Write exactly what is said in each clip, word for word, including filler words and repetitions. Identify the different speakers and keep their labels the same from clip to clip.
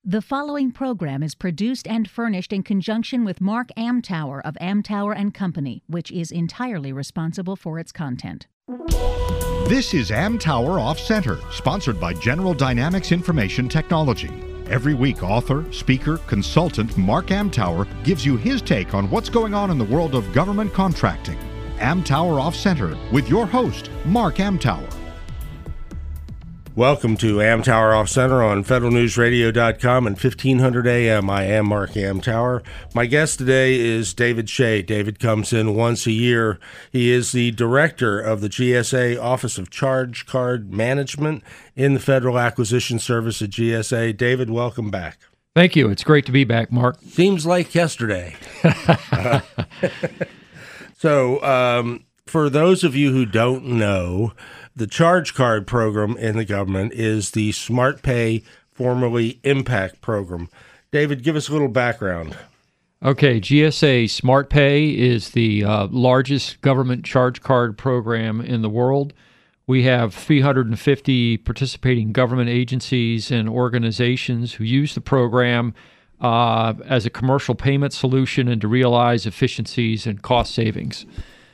Speaker 1: The following program is produced and furnished in conjunction with Mark Amtower of Amtower and Company, which is entirely responsible for its content.
Speaker 2: This is Amtower Off Center, sponsored by General Dynamics Information Technology. Every week, author, speaker, consultant Mark Amtower gives you his take on what's going on in the world of government contracting. Amtower Off Center with your host, Mark Amtower.
Speaker 3: Welcome to Amtower Off Center on federal news radio dot com and fifteen hundred A M. I am Mark Amtower. My guest today is David Shea. David comes in once a year. He is the director of the G S A Office of Charge Card Management in the Federal Acquisition Service at G S A. David, welcome back.
Speaker 4: Thank you. It's great to be back, Mark.
Speaker 3: Seems like yesterday. uh, so, um, for those of you who don't know, the charge card program in the government is the SmartPay, formerly Impact program. David, give us a little background.
Speaker 4: Okay, G S A SmartPay is the uh, largest government charge card program in the world. We have three hundred fifty participating government agencies and organizations who use the program uh, as a commercial payment solution and to realize efficiencies and cost savings.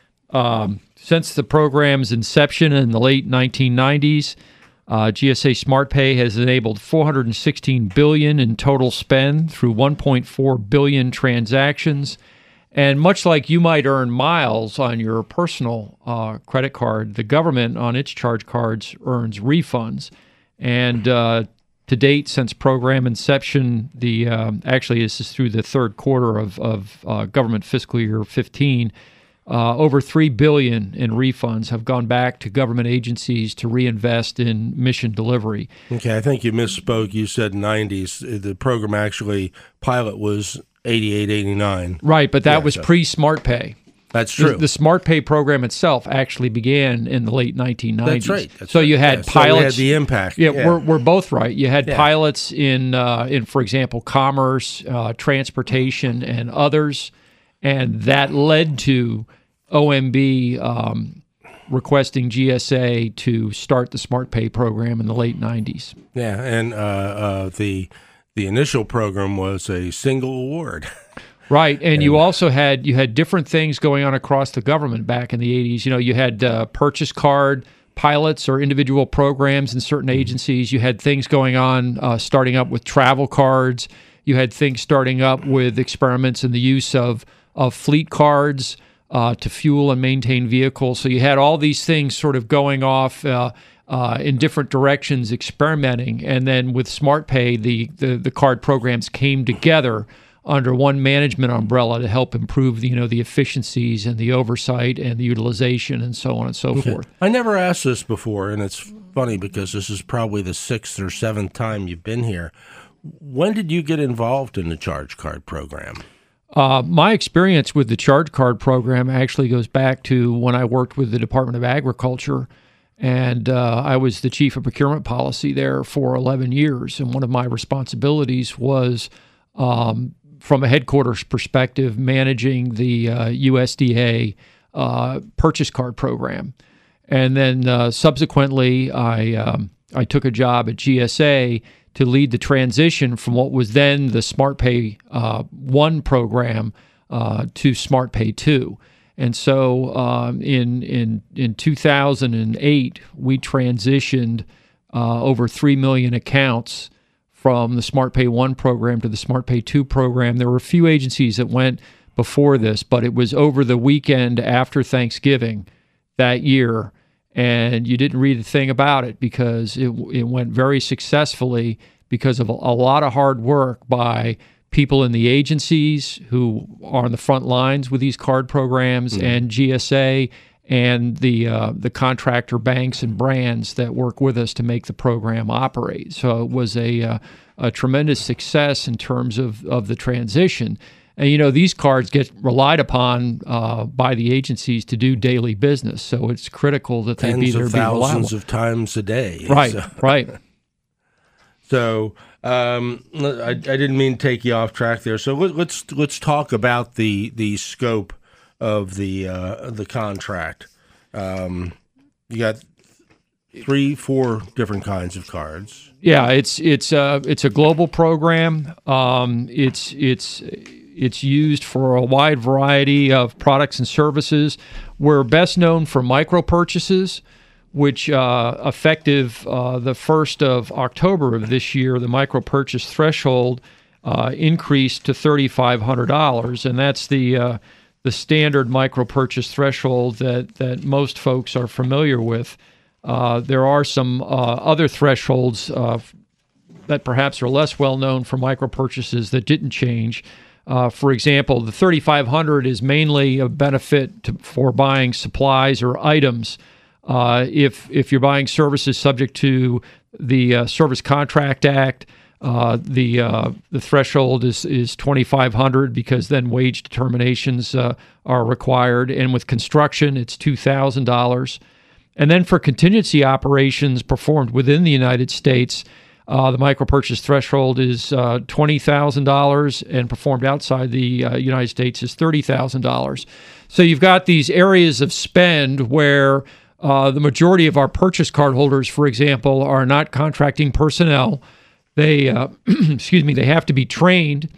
Speaker 4: Um, Since the program's inception in the late nineteen nineties, uh, G S A SmartPay has enabled four hundred sixteen billion dollars in total spend through one point four billion transactions. And much like you might earn miles on your personal uh, credit card, the government on its charge cards earns refunds. And uh, to date, since program inception, the uh, actually this is through the third quarter of, of uh, government fiscal year fifteen, Uh, over three billion dollars in refunds have gone back to government agencies to reinvest in mission delivery.
Speaker 3: Okay, I think you misspoke. You said nineties. The program actually, pilot was eighty-eight, eighty-nine.
Speaker 4: Right, but that
Speaker 3: yeah,
Speaker 4: was
Speaker 3: so.
Speaker 4: pre-SmartPay.
Speaker 3: That's true.
Speaker 4: The, the SmartPay program itself actually began in the late nineteen nineties.
Speaker 3: That's right. That's
Speaker 4: so
Speaker 3: right.
Speaker 4: you had
Speaker 3: yeah.
Speaker 4: pilots.
Speaker 3: So we had the impact.
Speaker 4: Yeah,
Speaker 3: yeah.
Speaker 4: We're, we're both right. You had
Speaker 3: yeah.
Speaker 4: pilots in, uh, in, for example, commerce, uh, transportation, and others, and that led to O M B um, requesting G S A to start the SmartPay program in the late nineties.
Speaker 3: Yeah, and uh, uh, the the initial program was a single award.
Speaker 4: Right, and,
Speaker 3: and
Speaker 4: you also had you had different things going on across the government back in the eighties. You know, you had uh, purchase card pilots or individual programs in certain agencies. You had things going on uh, starting up with travel cards. You had things starting up with experiments in the use of of fleet cards Uh, to fuel and maintain vehicles. So you had all these things sort of going off uh, uh, in different directions, experimenting. And then with SmartPay, the, the the card programs came together under one management umbrella to help improve the, you know, the efficiencies and the oversight and the utilization and so on and so
Speaker 3: okay.
Speaker 4: forth.
Speaker 3: I never asked this before, and it's funny because this is probably the sixth or seventh time you've been here. When did you get involved in the charge card program?
Speaker 4: Uh, my experience with the charge card program actually goes back to when I worked with the Department of Agriculture, and uh, I was the chief of procurement policy there for eleven years. And one of my responsibilities was, um, from a headquarters perspective, managing the uh, U S D A uh, purchase card program. And then uh, subsequently, I um, I took a job at G S A to lead the transition from what was then the SmartPay uh, one program uh, to SmartPay two. And so um, in, in, in two thousand eight, we transitioned uh, over three million accounts from the SmartPay one program to the SmartPay two program. There were a few agencies that went before this, but it was over the weekend after Thanksgiving that year. And you didn't read a thing about it because it it went very successfully because of a, a lot of hard work by people in the agencies who are on the front lines with these card programs, mm-hmm. and G S A and the uh, the contractor banks and brands that work with us to make the program operate. So it was a uh, a tremendous success in terms of, of the transition. And, you know, these cards get relied upon uh, by the agencies to do daily business. So it's critical that they
Speaker 3: Tens
Speaker 4: be there
Speaker 3: of
Speaker 4: be reliable.
Speaker 3: thousands of times a day.
Speaker 4: Right,
Speaker 3: so.
Speaker 4: right.
Speaker 3: So um, I, I didn't mean to take you off track there. So let, let's let's talk about the the scope of the uh, the contract. Um, you got three, four different kinds of cards.
Speaker 4: Yeah, it's it's a it's a global program. Um, it's it's it's used for a wide variety of products and services. We're best known for micro purchases, which uh, effective uh, the first of October of this year, the micro purchase threshold uh, increased to thirty-five hundred dollars, and that's the uh, the standard micro purchase threshold that that most folks are familiar with. Uh, there are some uh, other thresholds uh, that perhaps are less well known for micro purchases that didn't change. Uh, for example, the thirty-five hundred is mainly a benefit to, for buying supplies or items. Uh, if if you're buying services subject to the uh, Service Contract Act, uh, the uh, the threshold is is twenty-five hundred because then wage determinations uh, are required. And with construction, it's two thousand dollars. And then for contingency operations performed within the United States, uh, the micro purchase threshold is uh, twenty thousand dollars, and performed outside the uh, United States is thirty thousand dollars. So you've got these areas of spend where uh, the majority of our purchase card holders, for example, are not contracting personnel. They, uh, excuse me, they have to be trained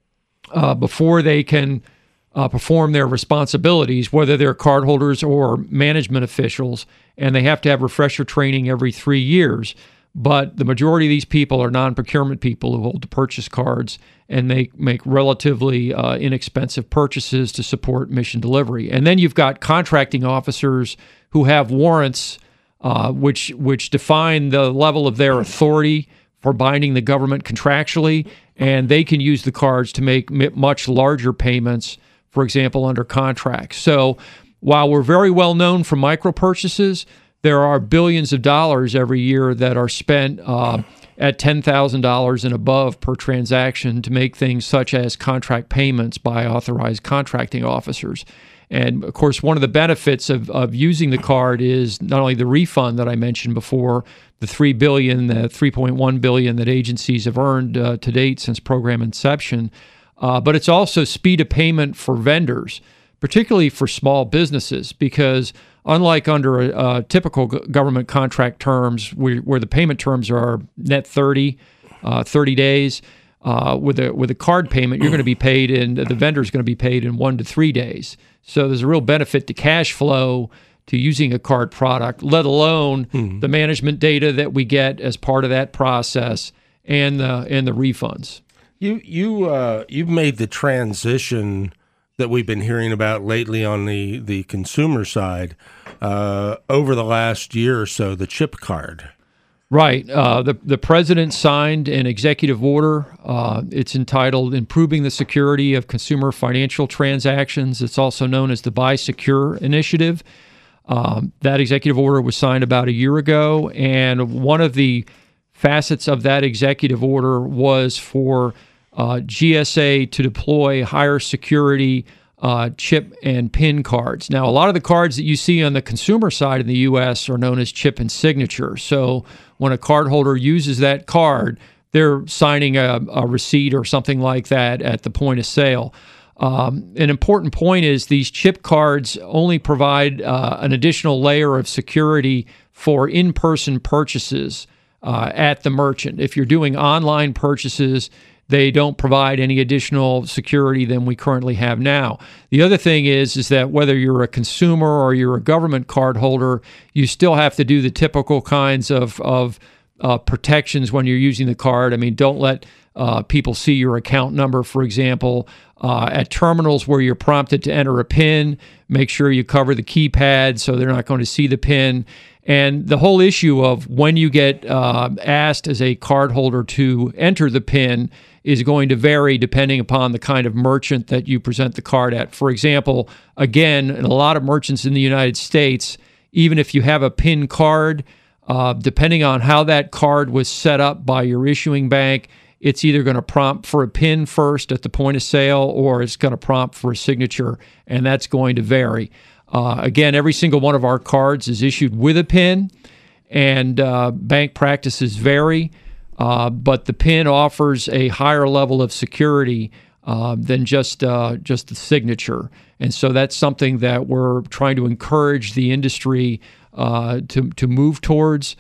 Speaker 4: uh, before they can Uh, perform their responsibilities, whether they're cardholders or management officials, and they have to have refresher training every three years. But the majority of these people are non-procurement people who hold the purchase cards and make, make relatively uh, inexpensive purchases to support mission delivery. And then you've got contracting officers who have warrants, uh, which which define the level of their authority for binding the government contractually, and they can use the cards to make m- much larger payments, for example, under contract. So while we're very well known for micro purchases, there are billions of dollars every year that are spent uh, at ten thousand dollars and above per transaction to make things such as contract payments by authorized contracting officers. And of course, one of the benefits of, of using the card is not only the refund that I mentioned before, the three billion dollars, the three point one billion dollars that agencies have earned uh, to date since program inception, Uh, but it's also speed of payment for vendors, particularly for small businesses, because unlike under a, a typical g- government contract terms where, where the payment terms are net thirty, uh, thirty days, uh, with a with a card payment, you're going to be paid in, the vendor's going to be paid in one to three days. So there's a real benefit to cash flow to using a card product, let alone mm-hmm. the management data that we get as part of that process and the, and the refunds.
Speaker 3: You you uh, you've made the transition that we've been hearing about lately on the, the consumer side uh, over the last year or so, the chip card.
Speaker 4: Right. Uh, the the president signed an executive order. Uh, it's entitled "Improving the Security of Consumer Financial Transactions." It's also known as the Buy Secure Initiative. Um, that executive order was signed about a year ago, and one of the facets of that executive order was for uh, G S A to deploy higher security uh, chip and PIN cards. Now, a lot of the cards that you see on the consumer side in the U S are known as chip and signature. So when a cardholder uses that card, they're signing a, a receipt or something like that at the point of sale. Um, an important point is these chip cards only provide uh, an additional layer of security for in-person purchases Uh, at the merchant. If you're doing online purchases, they don't provide any additional security than we currently have now. The other thing is, is that whether you're a consumer or you're a government card holder, you still have to do the typical kinds of, of uh, protections when you're using the card. I mean, don't let uh, people see your account number, for example. Uh, at terminals where you're prompted to enter a PIN, make sure you cover the keypad so they're not going to see the PIN. And the whole issue of when you get uh, asked as a cardholder to enter the PIN is going to vary depending upon the kind of merchant that you present the card at. For example, again, in a lot of merchants in the United States, even if you have a PIN card, uh, depending on how that card was set up by your issuing bank, it's either going to prompt for a PIN first at the point of sale or it's going to prompt for a signature, and that's going to vary. Uh, again, every single one of our cards is issued with a PIN, and uh, bank practices vary, uh, but the PIN offers a higher level of security uh, than just uh, just the signature. And so that's something that we're trying to encourage the industry uh, to to move towards.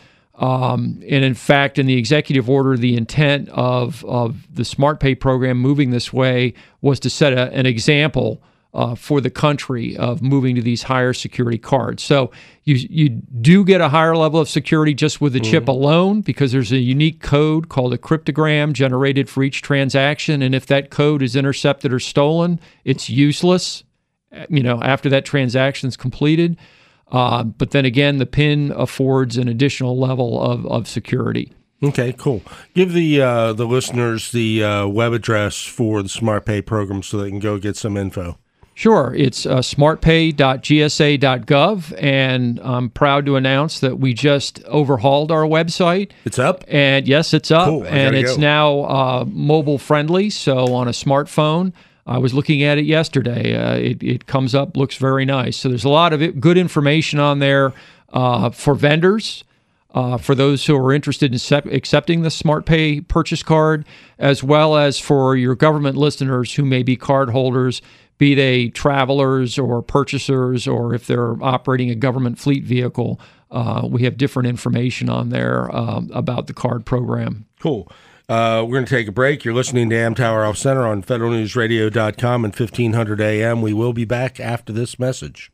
Speaker 4: Um, and in fact, in the executive order, the intent of of the SmartPay program moving this way was to set a, an example uh, for the country of moving to these higher security cards. So you you do get a higher level of security just with the mm-hmm. chip alone, because there's a unique code called a cryptogram generated for each transaction, and if that code is intercepted or stolen, it's useless, you know, after that transaction is completed. Uh, but then again, the PIN affords an additional level of, of security.
Speaker 3: Okay, cool. Give the uh, the listeners the uh, web address for the SmartPay program so they can go get some info.
Speaker 4: Sure. It's uh, smartpay dot g s a dot gov, and I'm proud to announce that we just overhauled our website.
Speaker 3: It's up?
Speaker 4: And yes, it's up.
Speaker 3: Cool.
Speaker 4: And it's
Speaker 3: go.
Speaker 4: now uh, mobile friendly, so on a smartphone. I was looking at it yesterday. Uh, it, it comes up, looks very nice. So there's a lot of it, good information on there uh, for vendors, uh, for those who are interested in sep- accepting the SmartPay purchase card, as well as for your government listeners who may be card holders, be they travelers or purchasers, or if they're operating a government fleet vehicle. Uh, we have different information on there um, about the card program.
Speaker 3: Cool. Uh, we're going to take a break. You're listening to Amtower Off Center on federal news radio dot com and fifteen hundred A M. We will be back after this message.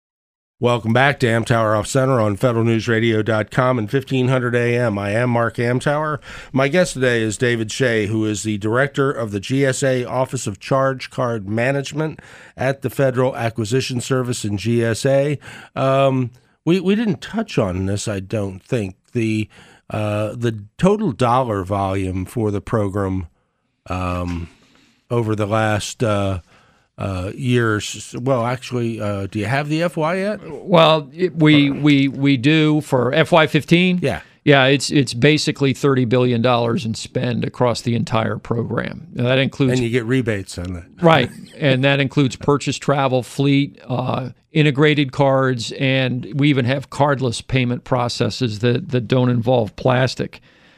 Speaker 3: Welcome back to Amtower Off Center on federal news radio dot com and fifteen hundred A M. I am Mark Amtower. My guest today is David Shea, who is the director of the G S A Office of Charge Card Management at the Federal Acquisition Service in G S A. Um, we, we didn't touch on this, I don't think. The Uh, the total dollar volume for the program um, over the last uh, uh, years. Well, actually, uh, do you have the F Y yet?
Speaker 4: Well, it, we we we do for F Y fifteen.
Speaker 3: Yeah,
Speaker 4: yeah. It's it's basically thirty billion dollars in spend across the entire program. Now, that includes,
Speaker 3: and you get rebates on that,
Speaker 4: right? And that includes purchase, travel, fleet, uh, integrated cards, and we even have cardless payment processes that, that don't involve plastic.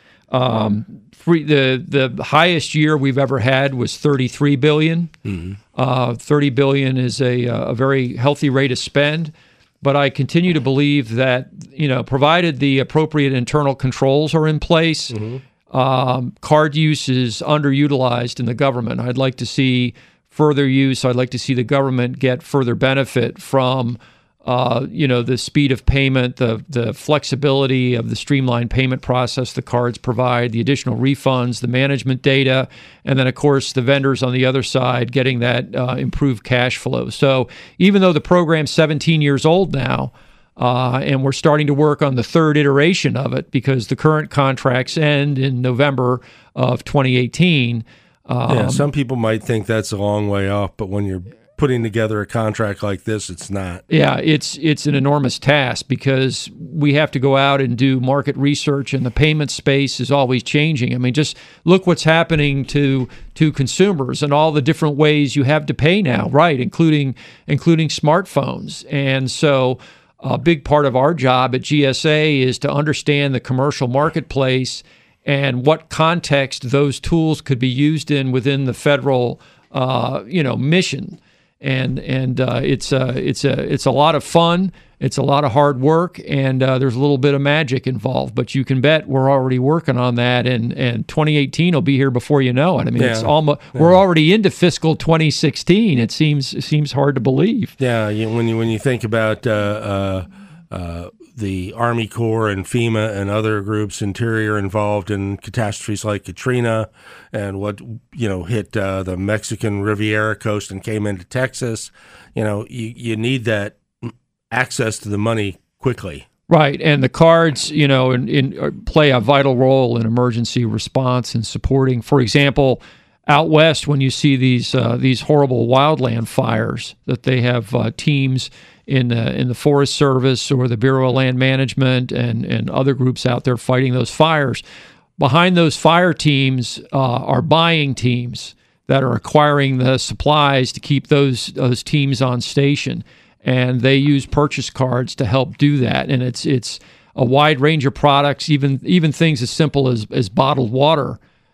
Speaker 4: Um, free, the the highest year we've ever had was thirty-three billion dollars. Mm-hmm. Uh, thirty billion dollars is a a very healthy rate of spend, but I continue to believe that, you know, provided the appropriate internal controls are in place, mm-hmm. um, card use is underutilized in the government. I'd like to see further use. I'd like to see the government get further benefit from, uh, you know, the speed of payment, the the flexibility of the streamlined payment process the cards provide, the additional refunds, the management data, and then, of course, the vendors on the other side getting that uh, improved cash flow. So even though the program's seventeen years old now, uh, and we're starting to work on the third iteration of it because the current contracts end in November of twenty eighteen,
Speaker 3: Um, yeah, some people might think that's a long way off, but when you're putting together a contract like this, it's not.
Speaker 4: Yeah, it's it's an enormous task because we have to go out and do market research, and the payment space is always changing. I mean, just look what's happening to to consumers and all the different ways you have to pay now, right? Including including smartphones. And so a big part of our job at G S A is to understand the commercial marketplace and what context those tools could be used in within the federal, uh, you know, mission. And and uh, it's a it's a it's a lot of fun. It's a lot of hard work, and uh, there's a little bit of magic involved. But you can bet we're already working on that, and, and twenty eighteen will be here before you know it. I mean,
Speaker 3: yeah.
Speaker 4: it's almost yeah. we're already into fiscal twenty sixteen. It seems it seems hard to believe.
Speaker 3: Yeah, you, when you when you think about uh, uh, uh, the Army Corps and FEMA and other groups, Interior, involved in catastrophes like Katrina and what, you know, hit uh, the Mexican Riviera coast and came into Texas, you know, you, you need that access to the money quickly.
Speaker 4: Right, and the cards, you know, in, in, play a vital role in emergency response and supporting. For example, out west, when you see these uh, these horrible wildland fires, that they have uh, teams in the in the Forest Service or the Bureau of Land Management and and other groups out there fighting those fires. Behind those fire teams uh, are buying teams that are acquiring the supplies to keep those those teams on station, and they use purchase cards to help do that. And it's it's a wide range of products, even even things as simple as as bottled water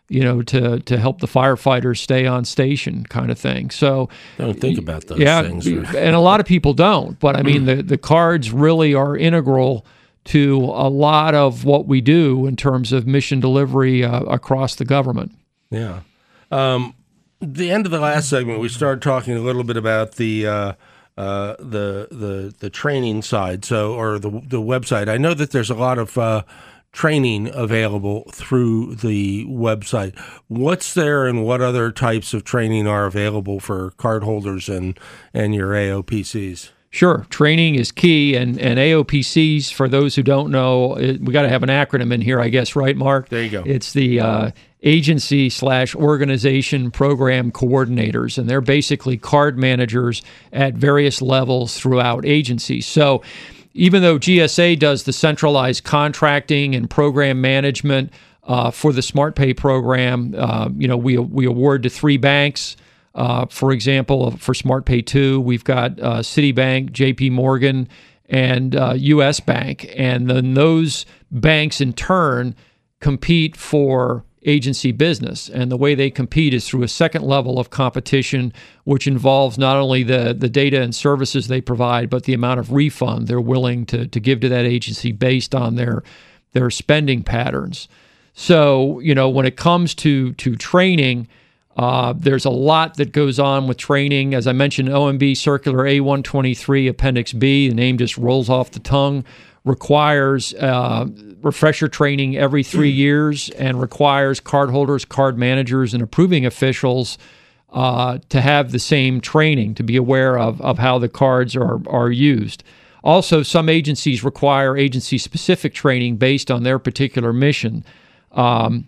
Speaker 4: you know, to to help the firefighters stay on station, kind of thing. So
Speaker 3: don't think about those
Speaker 4: yeah,
Speaker 3: things.
Speaker 4: And a lot of people don't. But I mean, the the cards really are integral to a lot of what we do in terms of mission delivery uh, across the government.
Speaker 3: Yeah. Um, the end of the last segment, we started talking a little bit about the uh, uh, the the the training side, so or the the website. I know that there's a lot of uh, training available through the website. What's there, and what other types of training are available for cardholders and and your A O P Cs?
Speaker 4: Sure. Training is key, and, and A O P Cs, for those who don't know, it, we got to have an acronym in here, I guess, right, Mark?
Speaker 3: There you go.
Speaker 4: It's the uh, Agency slash Organization Program Coordinators, and they're basically card managers at various levels throughout agencies. So even though G S A does the centralized contracting and program management uh, for the SmartPay program, uh, you know, we we award to three banks. Uh, for example, for SmartPay two, we've got uh, Citibank, J P Morgan, and uh, U S Bank. And then those banks, in turn, compete for agency business. And the way they compete is through a second level of competition, which involves not only the, the data and services they provide, but the amount of refund they're willing to, to give to that agency based on their, their spending patterns. So, you know, when it comes to, to training, Uh, there's a lot that goes on with training. As I mentioned, O M B Circular A one twenty-three Appendix B, the name just rolls off the tongue, requires uh, refresher training every three years and requires cardholders, card managers, and approving officials uh, to have the same training, to be aware of, of how the cards are, are used. Also, some agencies require agency-specific training based on their particular mission. Um,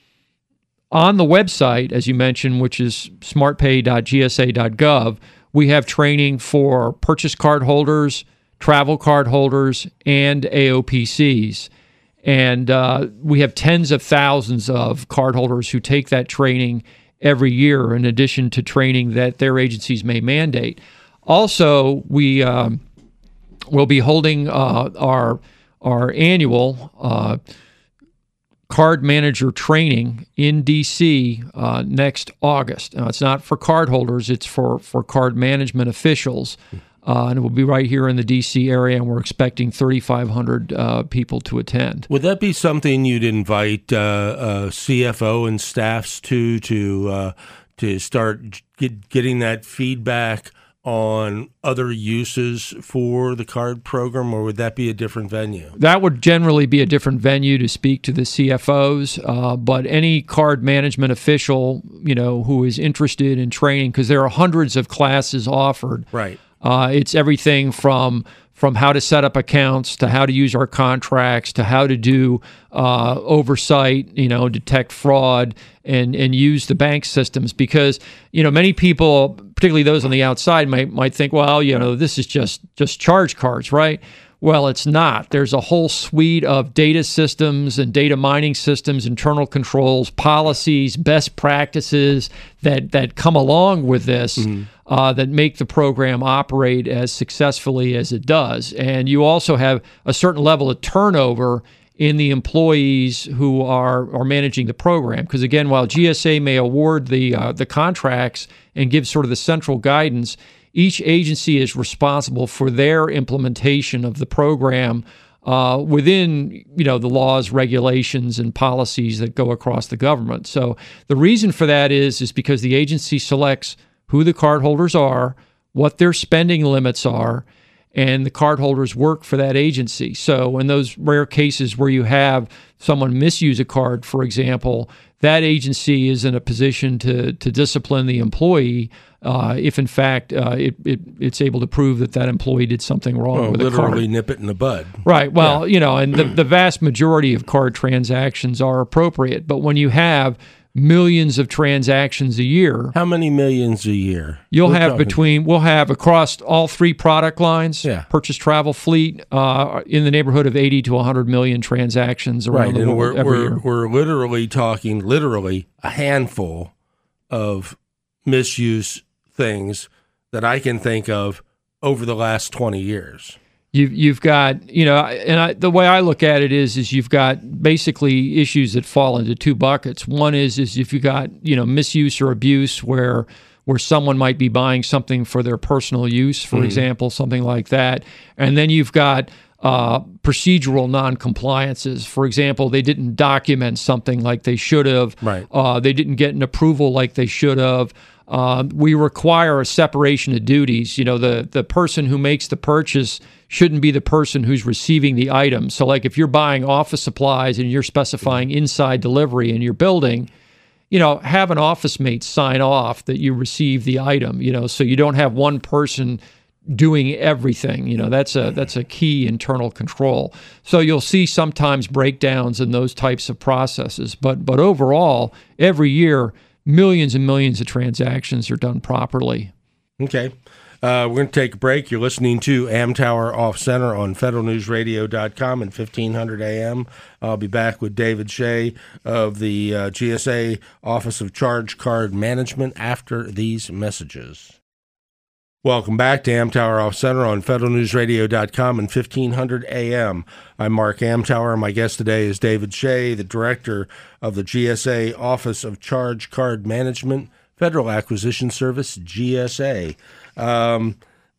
Speaker 4: On the website, as you mentioned, which is smartpay dot G S A dot gov, we have training for purchase card holders, travel card holders, and A O P Cs. And uh, we have tens of thousands of cardholders who take that training every year, in addition to training that their agencies may mandate. Also, we um, will be holding uh, our, our annual uh card manager training in D C uh, next August. Now, it's not for card holders, it's for, for card management officials. Uh, and it will be right here in the D C area, and we're expecting thirty-five hundred uh, people to attend.
Speaker 3: Would that be something you'd invite uh, uh, C F O and staffs to, to, uh, to start get, getting that feedback on other uses for the card program, or would that be a different venue?
Speaker 4: That would generally be a different venue to speak to the C F Os, uh, but any card management official, you know, who is interested in training, because there are hundreds of classes offered.
Speaker 3: Right.
Speaker 4: Uh, it's everything from from how to set up accounts to how to use our contracts to how to do uh, oversight, you know, detect fraud and and use the bank systems. Because, you know, many people, particularly those on the outside, might might think, well, you know, this is just just charge cards, right? Well, it's not. There's a whole suite of data systems and data mining systems, internal controls, policies, best practices that that come along with this. Mm-hmm. Uh, that make the program operate as successfully as it does. And you also have a certain level of turnover in the employees who are are managing the program. Because again, while G S A may award the uh, the contracts and give sort of the central guidance, each agency is responsible for their implementation of the program uh, within, you know, the laws, regulations, and policies that go across the government. So the reason for that is is because the agency selects who the cardholders are, what their spending limits are, and the cardholders work for that agency. So in those rare cases where you have someone misuse a card, for example, that agency is in a position to to discipline the employee uh, if, in fact, uh, it, it it's able to prove that that employee did something wrong
Speaker 3: well,
Speaker 4: with a card.
Speaker 3: Literally nip it in the bud.
Speaker 4: Right. Well,
Speaker 3: yeah.
Speaker 4: you know, and the, the vast majority of card transactions are appropriate. But when you have millions of transactions a year.
Speaker 3: How many millions a year?
Speaker 4: You'll
Speaker 3: We're
Speaker 4: have
Speaker 3: talking.
Speaker 4: between, we'll have across all three product lines,
Speaker 3: yeah.
Speaker 4: purchase, travel, fleet, uh, in the neighborhood of eighty to one hundred million transactions around
Speaker 3: right.
Speaker 4: the
Speaker 3: and
Speaker 4: world
Speaker 3: we're,
Speaker 4: every
Speaker 3: we're,
Speaker 4: year.
Speaker 3: We're literally talking, literally, a handful of misuse things that I can think of over the last twenty years.
Speaker 4: You've you've got, you know, and I, the way I look at it is, is you've got basically issues that fall into two buckets. One is is if you got, you know, misuse or abuse where where someone might be buying something for their personal use, for mm. example, something like that, and then you've got uh, procedural non-compliances. For example, they didn't document something like they should have.
Speaker 3: Right.
Speaker 4: Uh, they didn't get an approval like they should have. Uh, we require a separation of duties. You know, the the person who makes the purchase shouldn't be the person who's receiving the item. So like if you're buying office supplies and you're specifying inside delivery in your building, you know, have an office mate sign off that you received the item, you know, so you don't have one person doing everything. You know, that's a that's a key internal control. So you'll see sometimes breakdowns in those types of processes. But but overall, every year, millions and millions of transactions are done properly.
Speaker 3: Okay. Uh, we're going to take a break. You're listening to Amtower Off Center on federal news radio dot com and fifteen hundred A M. I'll be back with David Shea of the uh, G S A Office of Charge Card Management after these messages. Welcome back to Amtower Off Center on federal news radio dot com and fifteen hundred A M. I'm Mark Amtower. My guest today is David Shea, the director of the G S A Office of Charge Card Management, Federal Acquisition Service, G S A. Um,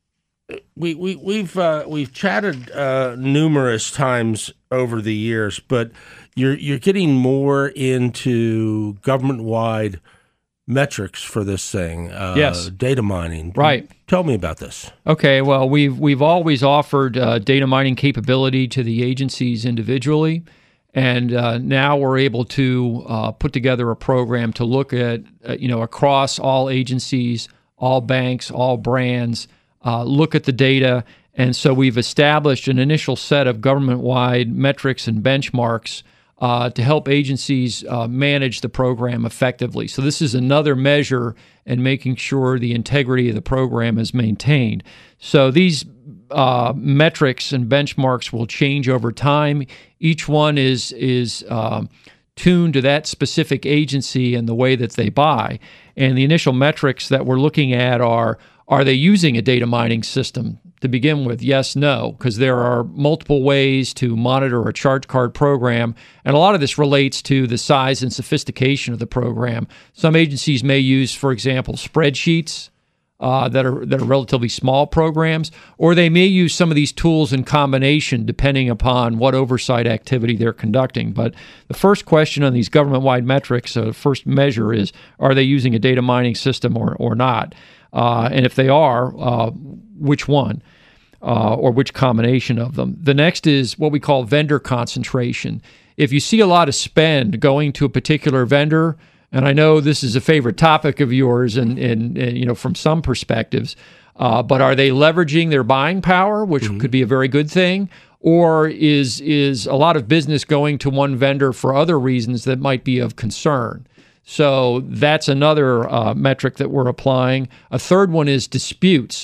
Speaker 3: we we we've uh, we've chatted uh, numerous times over the years, but you're you're getting more into government-wide metrics for this thing. Uh,
Speaker 4: yes,
Speaker 3: data mining.
Speaker 4: Right.
Speaker 3: Tell me about this.
Speaker 4: Okay. Well, we've we've always offered uh, data mining capability to the agencies individually. And uh, now we're able to uh, put together a program to look at, uh, you know, across all agencies, all banks, all brands, uh, look at the data. And so we've established an initial set of government-wide metrics and benchmarks uh, to help agencies uh, manage the program effectively. So this is another measure in making sure the integrity of the program is maintained. So these uh, metrics and benchmarks will change over time. Each one is is uh, tuned to that specific agency and the way that they buy. And the initial metrics that we're looking at are, are they using a data mining system to begin with? Yes, no, because there are multiple ways to monitor a charge card program. And a lot of this relates to the size and sophistication of the program. Some agencies may use, for example, spreadsheets uh, that are that are relatively small programs, or they may use some of these tools in combination depending upon what oversight activity they're conducting. But the first question on these government-wide metrics, the uh, first measure is, are they using a data mining system or, or not? Uh, and if they are, uh, which one uh, or which combination of them? The next is what we call vendor concentration. If you see a lot of spend going to a particular vendor, and I know this is a favorite topic of yours, and, and, and you know, from some perspectives, uh, but are they leveraging their buying power, which mm-hmm. could be a very good thing, or is is a lot of business going to one vendor for other reasons that might be of concern? So that's another uh, metric that we're applying. A third one is disputes.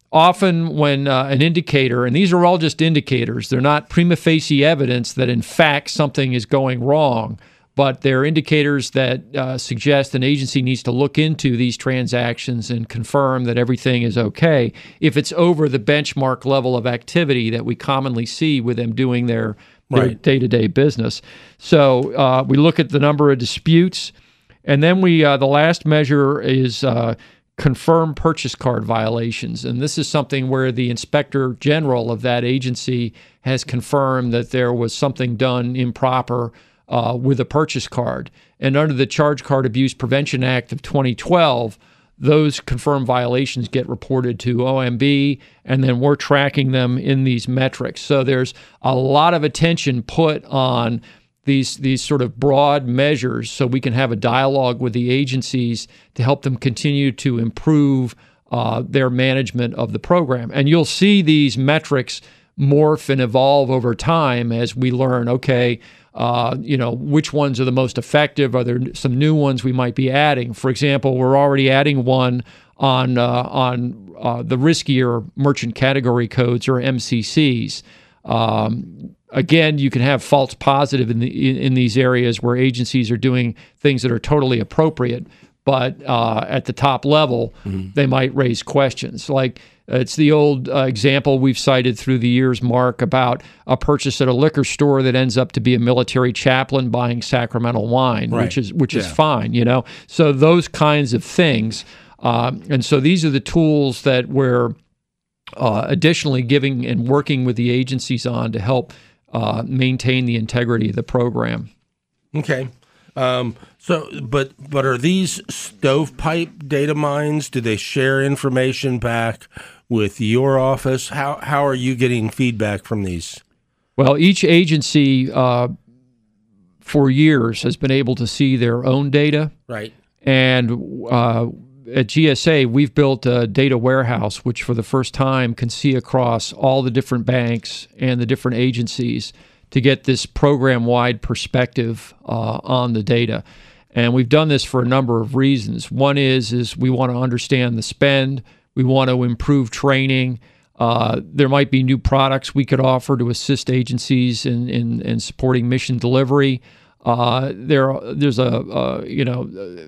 Speaker 4: Often when uh, an indicator, and these are all just indicators, they're not prima facie evidence that in fact something is going wrong, but they're indicators that uh, suggest an agency needs to look into these transactions and confirm that everything is okay if it's over the benchmark level of activity that we commonly see with them doing their, their
Speaker 3: right.
Speaker 4: day-to-day business. So uh, we look at the number of disputes. And then we, uh, the last measure is uh, confirmed purchase card violations. And this is something where the inspector general of that agency has confirmed that there was something done improper uh, with a purchase card. And under the Charge Card Abuse Prevention Act of twenty twelve, those confirmed violations get reported to O M B, and then we're tracking them in these metrics. So there's a lot of attention put on these these sort of broad measures so we can have a dialogue with the agencies to help them continue to improve uh, their management of the program. And you'll see these metrics morph and evolve over time as we learn, okay, uh, you know, which ones are the most effective? Are there some new ones we might be adding? For example, we're already adding one on, uh, on uh, the riskier merchant category codes, or M C Cs. Um, Again, you can have false positive in the in, in these areas where agencies are doing things that are totally appropriate, but uh, at the top level, mm-hmm. they might raise questions. Like it's the old uh, example we've cited through the years, Mark, about a purchase at a liquor store that ends up to be a military chaplain buying sacramental wine, right. which is which yeah. is fine, you know. So those kinds of things, um, and so these are the tools that we're uh, additionally giving and working with the agencies on to help uh, maintain the integrity of the program.
Speaker 3: Okay. Um, so, but but are these stovepipe data mines? Do they share information back with your office? How how are you getting feedback from these?
Speaker 4: Well, each agency uh, for years has been able to see their own data.
Speaker 3: Right.
Speaker 4: And uh, at G S A, we've built a data warehouse, which for the first time can see across all the different banks and the different agencies to get this program-wide perspective uh, on the data. And we've done this for a number of reasons. One is, is we want to understand the spend. We want to improve training. Uh, there might be new products we could offer to assist agencies in, in, in supporting mission delivery. Uh, there, there's a, uh, you know, uh,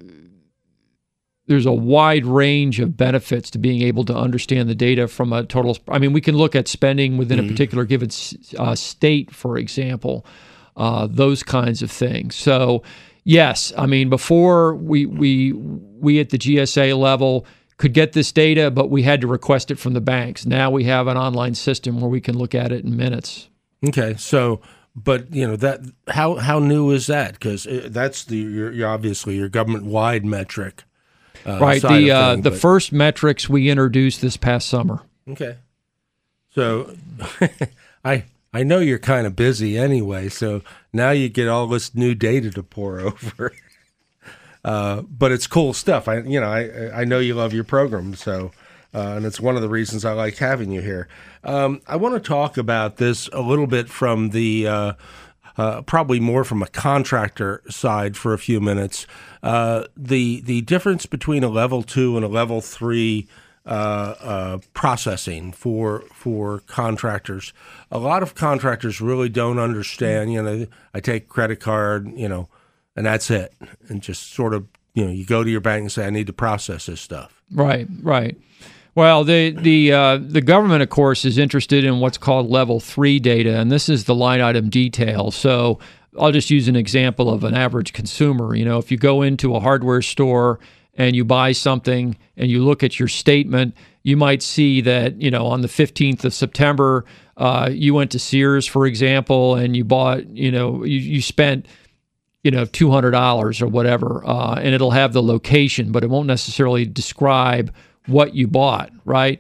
Speaker 4: there's a wide range of benefits to being able to understand the data from a total. I mean, we can look at spending within mm-hmm. a particular given uh, state, for example, uh, those kinds of things. So, yes, I mean, before we we we at the G S A level could get this data, but we had to request it from the banks. Now we have an online system where we can look at it in minutes.
Speaker 3: Okay, so. But you know that how how new is that? Because that's the your, your obviously your government wide metric. Uh,
Speaker 4: right. The uh,
Speaker 3: thing,
Speaker 4: the
Speaker 3: but...
Speaker 4: first metrics we introduced this past summer.
Speaker 3: Okay. So I I know you're kind of busy anyway, so now you get all this new data to pour over. uh, but it's cool stuff. I you know I I know you love your program, so uh, and it's one of the reasons I like having you here. Um, I want to talk about this a little bit from the. Uh, Uh, probably more from a contractor side for a few minutes. Uh, the the difference between a level two and a level three uh, uh, processing for for contractors. A lot of contractors really don't understand. You know, I take credit card, you know, and that's it, and just sort of, you know, you go to your bank and say, I need to process this stuff.
Speaker 4: Right, right. Well, the the uh, the government, of course, is interested in what's called level three data, and this is the line item detail. So I'll just use an example of an average consumer. You know, if you go into a hardware store and you buy something and you look at your statement, you might see that, you know, on the fifteenth of September, uh, you went to Sears, for example, and you bought, you know, you, you spent, you know, two hundred dollars or whatever, uh, and it'll have the location, but it won't necessarily describe what you bought, right?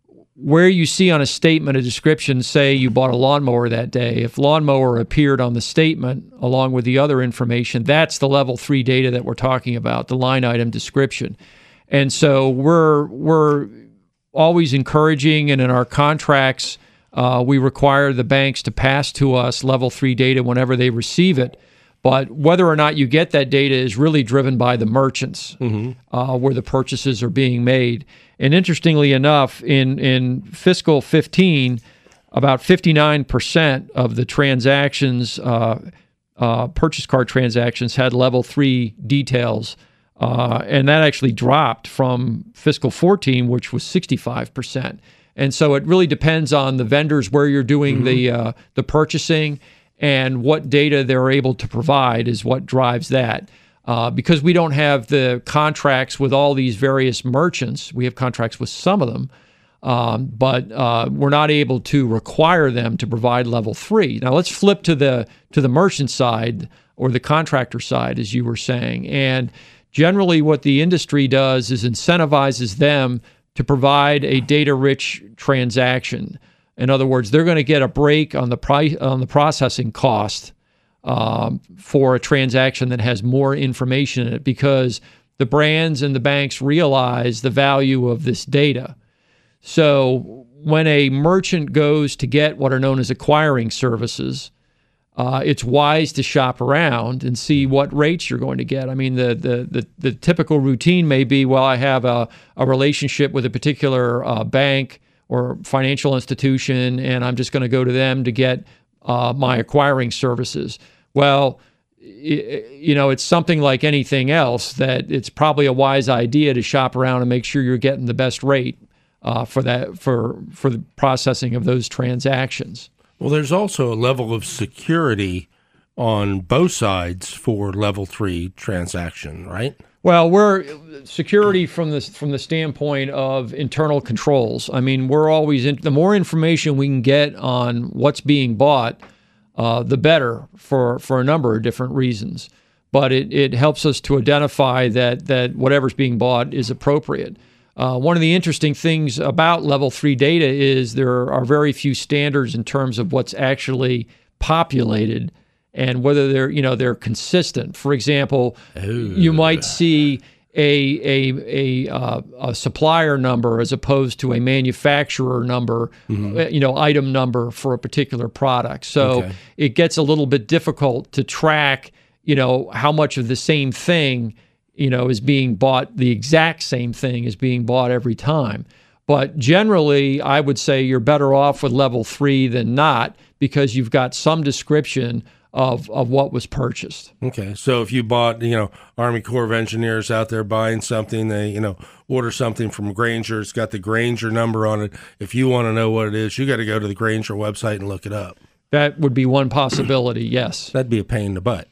Speaker 4: Where you see on a statement a description, say you bought a lawnmower that day, if lawnmower appeared on the statement along with the other information, that's the level three data that we're talking about, the line item description. And so we're we're always encouraging, and in our contracts, uh, we require the banks to pass to us level three data whenever they receive it. But whether or not you get that data is really driven by the merchants, mm-hmm. uh, where the purchases are being made. And interestingly enough, in, in fiscal fifteen, about fifty-nine percent of the transactions, uh, uh, purchase card transactions, had level three details. Uh, and that actually dropped from fiscal fourteen, which was sixty-five percent. And so it really depends on the vendors where you're doing mm-hmm. the uh, the purchasing, and what data they're able to provide is what drives that. Uh, because we don't have the contracts with all these various merchants. We have contracts with some of them, um, but uh, we're not able to require them to provide level three. Now let's flip to the to the merchant side or the contractor side, as you were saying. And generally what the industry does is incentivizes them to provide a data-rich transaction. In other words, they're going to get a break on the price on the processing cost um, for a transaction that has more information in it, because the brands and the banks realize the value of this data. So when a merchant goes to get what are known as acquiring services, uh, it's wise to shop around and see what rates you're going to get. I mean, the the the, the typical routine may be, well, I have a, a relationship with a particular uh, bank or financial institution, and I'm just going to go to them to get uh, my acquiring services. Well, you know, it's something like anything else that it's probably a wise idea to shop around and make sure you're getting the best rate uh, for that for for the processing of those transactions.
Speaker 3: Well, there's also a level of security on both sides for level three transaction, right?
Speaker 4: Well, we're security from the from the standpoint of internal controls. I mean, we're always in, the more information we can get on what's being bought, uh, the better for for a number of different reasons. But it it helps us to identify that that whatever's being bought is appropriate. Uh, one of the interesting things about level three data is there are very few standards in terms of what's actually populated and whether they're, you know, they're consistent. For example, Ooh. you might see a a a, uh, a supplier number as opposed to a manufacturer number, mm-hmm. you know, item number for a particular product. So okay. it gets a little bit difficult to track, you know, how much of the same thing, you know, is being bought, the exact same thing is being bought every time. But generally, I would say you're better off with level three than not because you've got some description of of what was purchased.
Speaker 3: Okay, so if you bought, you know, Army Corps of Engineers out there buying something, they, you know, order something from Grainger, it's got the Grainger number on it. If you want to know what it is, you got to go to the Grainger website and look it up.
Speaker 4: That would be one possibility, yes.
Speaker 3: That'd be a pain in the butt.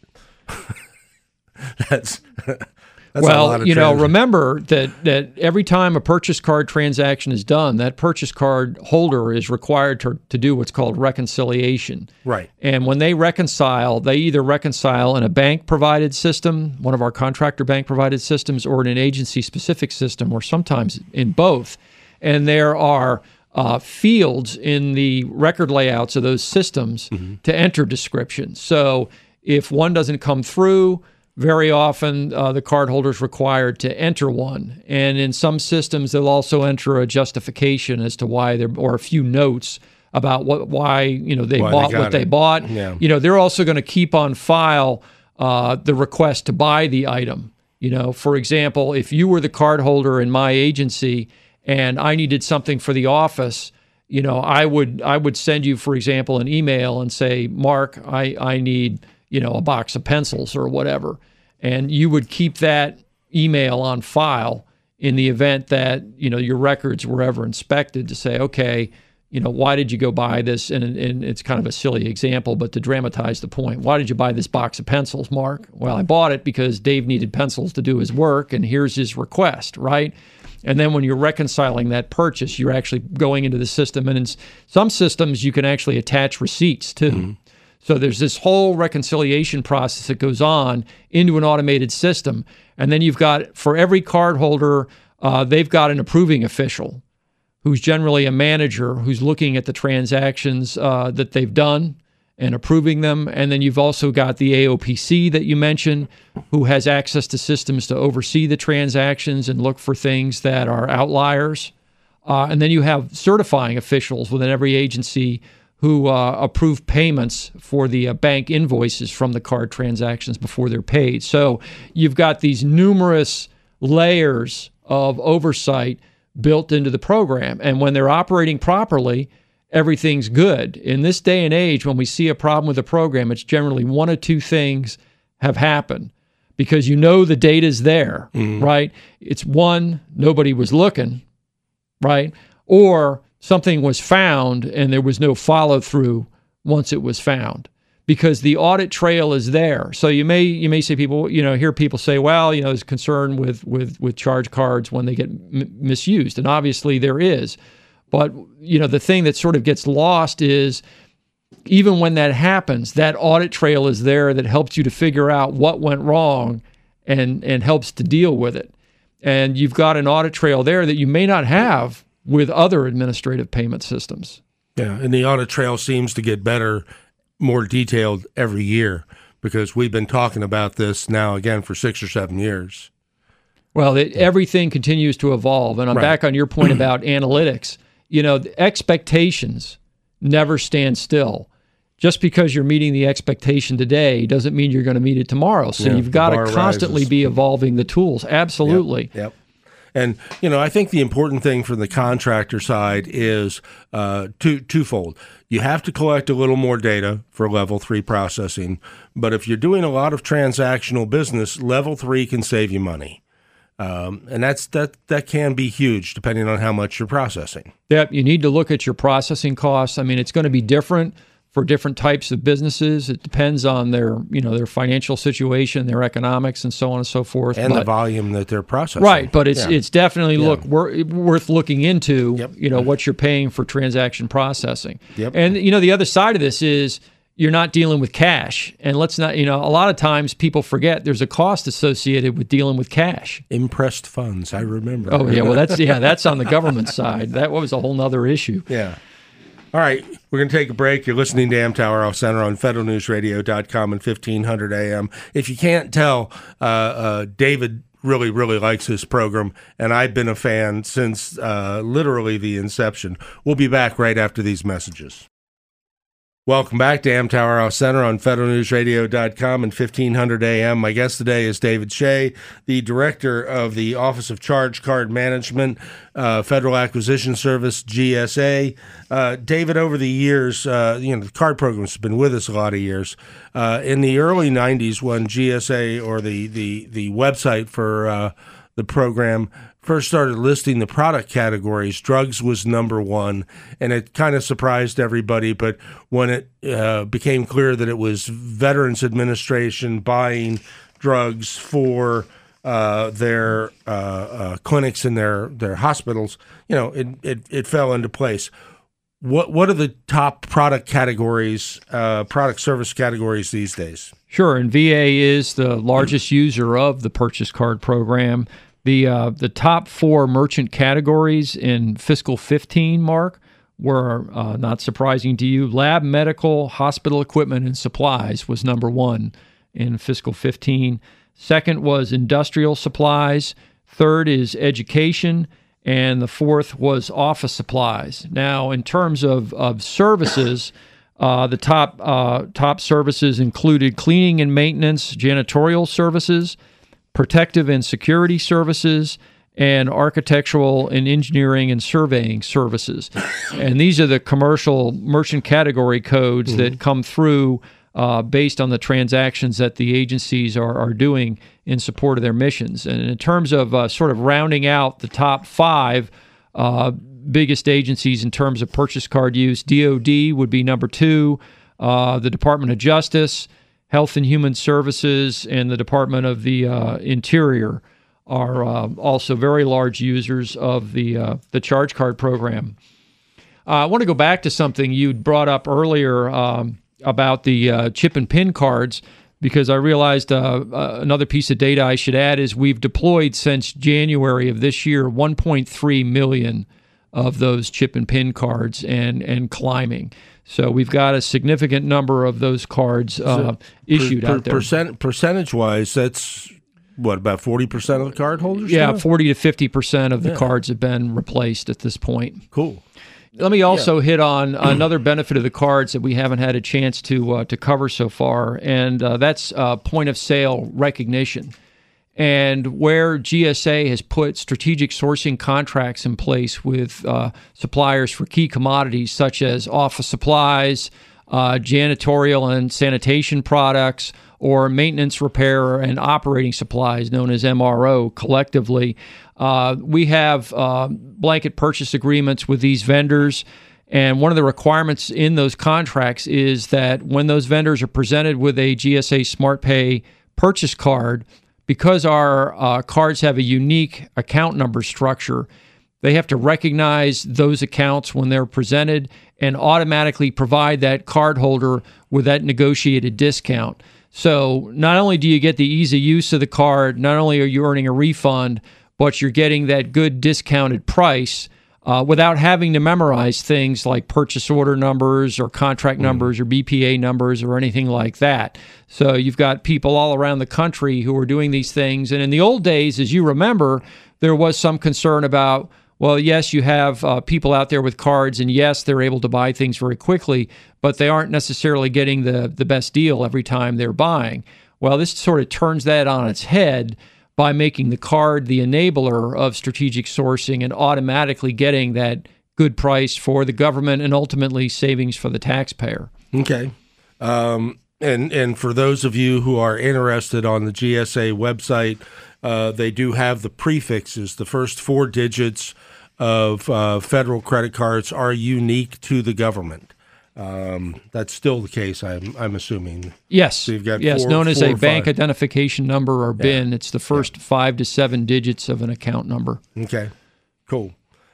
Speaker 3: That's... That's
Speaker 4: well, you know, remember that, that every time a purchase card transaction is done, that purchase card holder is required to, to do what's called reconciliation.
Speaker 3: Right.
Speaker 4: And when they reconcile, they either reconcile in a bank-provided system, one of our contractor bank-provided systems, or in an agency-specific system, or sometimes in both. And there are uh, fields in the record layouts of those systems mm-hmm. to enter descriptions. So if one doesn't come through, very often, uh, the cardholder is required to enter one. And in some systems, they'll also enter a justification as to why they're, or a few notes about what, why, you know, they why bought they what it. they bought.
Speaker 3: Yeah.
Speaker 4: You know, they're also going to keep on file uh, the request to buy the item. You know, for example, if you were the cardholder in my agency and I needed something for the office, you know, I would, I would send you, for example, an email and say, Mark, I, I need, you know, a box of pencils or whatever. And you would keep that email on file in the event that, you know, your records were ever inspected to say, okay, you know, why did you go buy this? And, and it's kind of a silly example, but to dramatize the point, why did you buy this box of pencils, Mark? Well, I bought it because Dave needed pencils to do his work, and here's his request, right? And then when you're reconciling that purchase, you're actually going into the system. And in some systems, you can actually attach receipts too. Mm-hmm. So there's this whole reconciliation process that goes on into an automated system. And then you've got, for every cardholder, uh, they've got an approving official who's generally a manager who's looking at the transactions uh, that they've done and approving them. And then you've also got the A O P C that you mentioned, who has access to systems to oversee the transactions and look for things that are outliers. Uh, and then you have certifying officials within every agency who uh, approve payments for the uh, bank invoices from the card transactions before they're paid. So you've got these numerous layers of oversight built into the program. And when they're operating properly, everything's good. In this day and age, when we see a problem with a program, it's generally one or two things have happened because you know the data's there, mm-hmm. right? It's one, nobody was looking, right? Or something was found and there was no follow-through once it was found because the audit trail is there. So you may you may say people, you know, hear people say, well, you know, there's concern with with with charge cards when they get m- misused. And obviously there is. But, you know, the thing that sort of gets lost is even when that happens, that audit trail is there that helps you to figure out what went wrong and and helps to deal with it. And you've got an audit trail there that you may not have with other administrative payment systems.
Speaker 3: Yeah, and the audit trail seems to get better, more detailed every year because we've been talking about this now, again, for six or seven years.
Speaker 4: Well, it, everything continues to evolve. And I'm right. back on your point about analytics. You know, the expectations never stand still. Just because you're meeting the expectation today doesn't mean you're going to meet it tomorrow. So yeah, you've got to constantly rises. be evolving the tools. Absolutely.
Speaker 3: Yep. yep. And, you know, I think the important thing for the contractor side is uh, two, twofold. You have to collect a little more data for level three processing, but if you're doing a lot of transactional business, level three can save you money. Um, and that's that that can be huge depending on how much you're processing.
Speaker 4: Yep, you need to look at your processing costs. I mean, it's going to be different for different types of businesses. It depends on their, you know, their financial situation, their economics, and so on and so forth.
Speaker 3: And
Speaker 4: but,
Speaker 3: the volume that they're processing.
Speaker 4: Right, but it's
Speaker 3: yeah.
Speaker 4: it's definitely
Speaker 3: yeah.
Speaker 4: look wor- worth looking into,
Speaker 3: yep.
Speaker 4: you know, what you're paying for transaction processing.
Speaker 3: Yep.
Speaker 4: And, you know, the other side of this is you're not dealing with cash. And let's not, you know, a lot of times people forget there's a cost associated with dealing with cash.
Speaker 3: Impressed funds, I remember.
Speaker 4: Oh, yeah, well, that's, yeah, that's on the government side. That was a whole nother issue.
Speaker 3: Yeah. All right, we're going to take a break. You're listening to Amtower Off Center on federal news radio dot com and fifteen hundred A M. If you can't tell, uh, uh, David really, really likes this program, and I've been a fan since uh, literally the inception. We'll be back right after these messages. Welcome back to Amtower Off Center on federal news radio dot com and fifteen hundred A M. My guest today is David Shea, the director of the Office of Charge Card Management, uh, Federal Acquisition Service, G S A. Uh, David, over the years, uh, you know, the card program's been with us a lot of years. Uh, in the early nineties, when G S A, or the, the, the website for uh, the program, first started listing the product categories, drugs was number one, and it kind of surprised everybody. But when it uh, became clear that it was Veterans Administration buying drugs for uh, their uh, uh, clinics and their, their hospitals, you know, it, it, it fell into place. What what are the top product categories, uh, product service categories these days?
Speaker 4: Sure, and V A is the largest user of the purchase card program. The uh, the top four merchant categories in fiscal fifteen, Mark, were, uh, not surprising to you, lab, medical, hospital equipment, and supplies was number one in fiscal fifteen. Second was industrial supplies. Third is education. And the fourth was office supplies. Now, in terms of, of services, uh, the top uh, top services included cleaning and maintenance, janitorial services, protective and security services, and architectural and engineering and surveying services. And these are the commercial merchant category codes mm-hmm. that come through uh, based on the transactions that the agencies are, are doing in support of their missions. And in terms of uh, sort of rounding out the top five uh, biggest agencies in terms of purchase card use, D O D would be number two, uh, the Department of Justice, Health and Human Services, and the Department of the uh, Interior are uh, also very large users of the uh, the charge card program. Uh, I want to go back to something you'd brought up earlier um, about the uh, chip and PIN cards, because I realized uh, uh, another piece of data I should add is we've deployed since January of this year one point three million of those chip and PIN cards and, and climbing. So we've got a significant number of those cards uh, so issued per, per,
Speaker 3: out
Speaker 4: there.
Speaker 3: Percent, percentage-wise, that's, what, about forty percent of the card holders?
Speaker 4: Yeah,
Speaker 3: now?
Speaker 4: forty to fifty percent of the
Speaker 3: yeah.
Speaker 4: cards have been replaced at this point.
Speaker 3: Cool.
Speaker 4: Let me also yeah. hit on another benefit of the cards that we haven't had a chance to uh, to cover so far, and uh, that's uh, point-of-sale recognition. And where G S A has put strategic sourcing contracts in place with uh, suppliers for key commodities such as office supplies, uh, janitorial and sanitation products, or maintenance, repair, and operating supplies known as M R O collectively, uh, we have uh, blanket purchase agreements with these vendors. And one of the requirements in those contracts is that when those vendors are presented with a G S A SmartPay purchase card, because our uh, cards have a unique account number structure, they have to recognize those accounts when they're presented and automatically provide that cardholder with that negotiated discount. So not only do you get the ease of use of the card, not only are you earning a refund, but you're getting that good discounted price uh, without having to memorize things like purchase order numbers or contract mm. numbers or B P A numbers or anything like that. So you've got people all around the country who are doing these things. And in the old days, as you remember, there was some concern about, well, yes, you have uh, people out there with cards, and yes, they're able to buy things very quickly, but they aren't necessarily getting the, the best deal every time they're buying. Well, this sort of turns that on its head by making the card the enabler of strategic sourcing and automatically getting that good price for the government and ultimately savings for the taxpayer.
Speaker 3: Okay. Um, and, and for those of you who are interested on the G S A website, uh, they do have the prefixes. The first four digits of uh, federal credit cards are unique to the government. Um, that's still the case, I'm, I'm assuming.
Speaker 4: Yes.
Speaker 3: So you've got
Speaker 4: yes,
Speaker 3: four,
Speaker 4: known as
Speaker 3: four
Speaker 4: a
Speaker 3: or
Speaker 4: bank
Speaker 3: five.
Speaker 4: identification number or B I N.
Speaker 3: Yeah.
Speaker 4: It's the first yeah. five to seven digits of an account number.
Speaker 3: Okay, cool.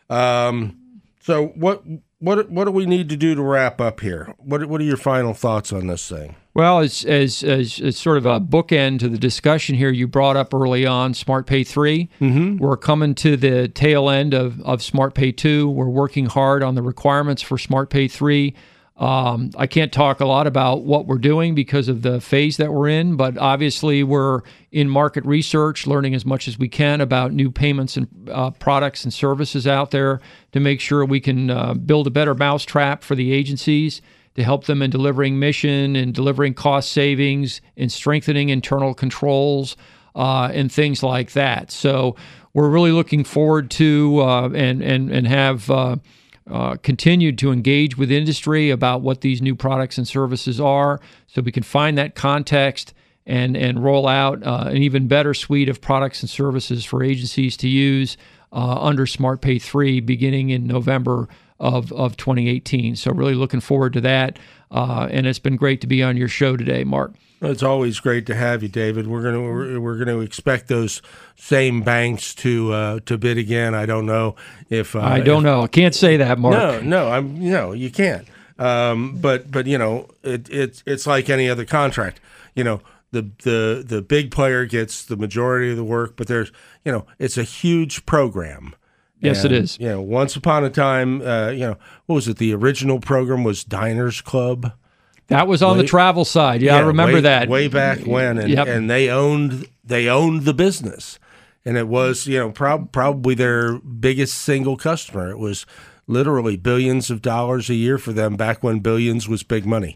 Speaker 3: Um, so what what what do we need to do to wrap up here? What what are your final thoughts on this thing?
Speaker 4: Well, as as as, as sort of a bookend to the discussion here, you brought up early on SmartPay three. Mm-hmm. We're coming to the tail end of, of SmartPay two. We're working hard on the requirements for SmartPay three. Um, I can't talk a lot about what we're doing because of the phase that we're in, but obviously we're in market research, learning as much as we can about new payments and uh, products and services out there to make sure we can uh, build a better mousetrap for the agencies to help them in delivering mission and delivering cost savings and strengthening internal controls uh, and things like that. So we're really looking forward to uh, and and and have uh, Uh, continued to engage with industry about what these new products and services are so we can find that context and, and roll out uh, an even better suite of products and services for agencies to use uh, under SmartPay three beginning in November of, of twenty eighteen. So really looking forward to that. Uh, and it's been great to be on your show today, Mark.
Speaker 3: It's always great to have you, David. We're going to we're, we're going to expect those same banks to uh, to bid again. I don't know if uh,
Speaker 4: I don't
Speaker 3: if,
Speaker 4: know. I can't say that, Mark.
Speaker 3: No, no, I'm no, you can't. Um, but but you know, it it's it's like any other contract. You know, the the the big player gets the majority of the work, but there's you know, it's a huge program.
Speaker 4: Yes,
Speaker 3: and,
Speaker 4: it is.
Speaker 3: You know, once upon a time, uh, you know, what was it? The original program was Diners Club.
Speaker 4: That was on
Speaker 3: way,
Speaker 4: the travel side. Yeah,
Speaker 3: yeah
Speaker 4: I remember
Speaker 3: way,
Speaker 4: that.
Speaker 3: Way back when, and,
Speaker 4: yep.
Speaker 3: and they owned they owned the business. And it was, you know, prob- probably their biggest single customer. It was literally billions of dollars a year for them back when billions was big money.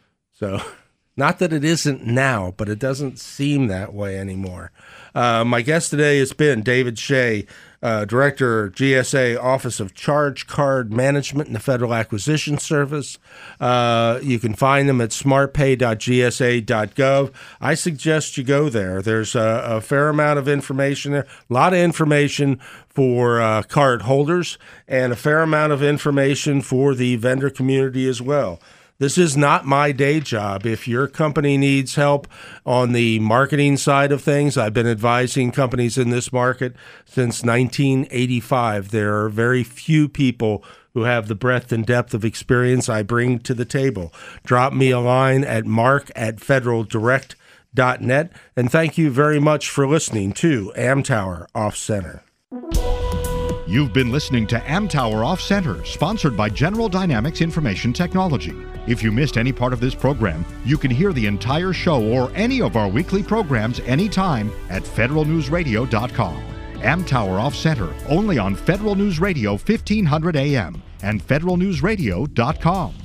Speaker 3: So not that it isn't now, but it doesn't seem that way anymore. Uh, my guest today has been David Shea, uh, Director, G S A, Office of Charge Card Management in the Federal Acquisition Service. Uh, you can find them at smartpay dot g s a dot gov. I suggest you go there. There's a, a fair amount of information there, a lot of information for uh, card holders, and a fair amount of information for the vendor community as well. This is not my day job. If your company needs help on the marketing side of things, I've been advising companies in this market since nineteen eighty-five. There are very few people who have the breadth and depth of experience I bring to the table. Drop me a line at mark at federal direct dot net. And thank you very much for listening to Amtower Off Center.
Speaker 2: You've been listening to Amtower Off Center, sponsored by General Dynamics Information Technology. If you missed any part of this program, you can hear the entire show or any of our weekly programs anytime at federal news radio dot com. Amtower Off Center, only on Federal News Radio fifteen hundred A M and federal news radio dot com.